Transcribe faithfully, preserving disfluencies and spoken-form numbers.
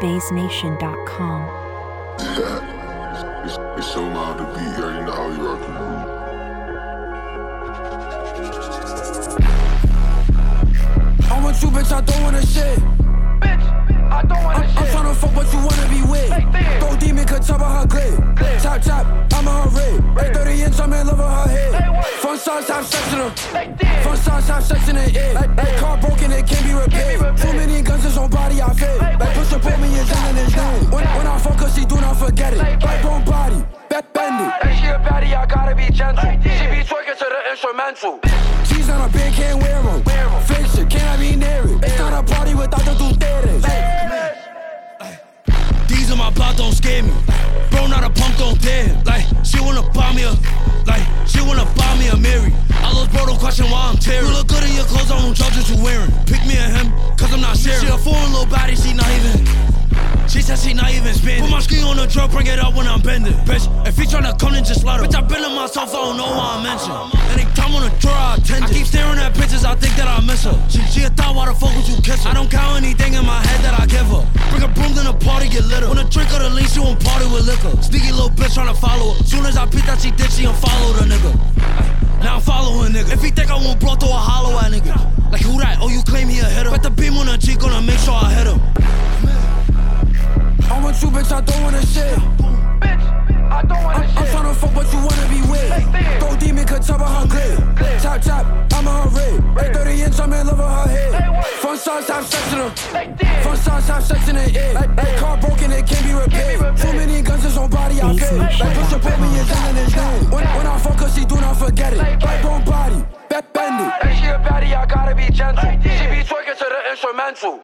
bass nation dot com. it's, it's so loud to beat, you already know how we rockin'. I want you, bitch, I don't wanna shit. Bitch, I don't wanna I'm, shit. I'm tryna fuck what you wanna be with. Hey, Go demon, could chop on her grave. Chop, chop, I'm on her rib. Hey, thirty inch, I'm in love with her head. Hey, what? Fun size, have sex in her. They did. Fun size, have sex in the air. Hey, car broken, it can't be repaired. repaired. Too many guns, it's on body, I feel. Hey, Like, push up on me, it's in his name. When, when I fuck her, she do not forget it. Hey, Like, on body, bet bend it. Hey, she a baddie, I gotta be gentle. She be twerking to the instrumental. She's on a bed, can't wear them. Wear 'em. Fake shit, can't I be near it. It's not a party without the two theaters. These on my block don't scare me. Bro, not a punk, don't dare him. Like, she wanna buy me a, like, she wanna buy me a Mary. I lost bro, don't question why I'm tearing. You look good in your clothes, I don't judge what you wearing. Pick me and him, cause I'm not sharing. She a foreign little body, she not even. She said she not even spinning. Put my ski on the truck, bring it up when I'm bending. Bitch, if he tryna come, then just let her. Bitch, I been on myself, I don't know why I mention. Anytime on the draw, I attend it. I keep staring at bitches, I think that I miss her. She, she a thought, why the fuck would you kiss her? I don't count anything in my head that I give her. Bring a broom, then the party get litter. When a drink of the lean, she won't party with liquor. Sneaky little bitch tryna follow her. Soon as I peep that she did, she unfollow the nigga. Now I'm following nigga. If he think I won't blow, throw a hollow at nigga. Like who that? Oh, you claim he a hitter? Bet the beam on the G, gonna make sure I hit him. I want you, bitch, I don't wanna shit. Bitch, I don't wanna I'm, shit. I'm tryna fuck what you wanna be with. Hey, Go demon, could chop on her grave. Chop, chop, I'm on her rib. Hey, thirty inch, I'm in love with her head. Hey, what? Fun size, have sex in her. They did. Fun size, have sex in the air. Hey, car broken, it can't be repaired. repaired. Too many guns, it's on body, I feel. Like, push up on me, it's in his name. When, when I fuck her, she do not forget it. Like, on body, bet bend it. Hey, she a baddie, I gotta be gentle. She be twerking to the instrumental.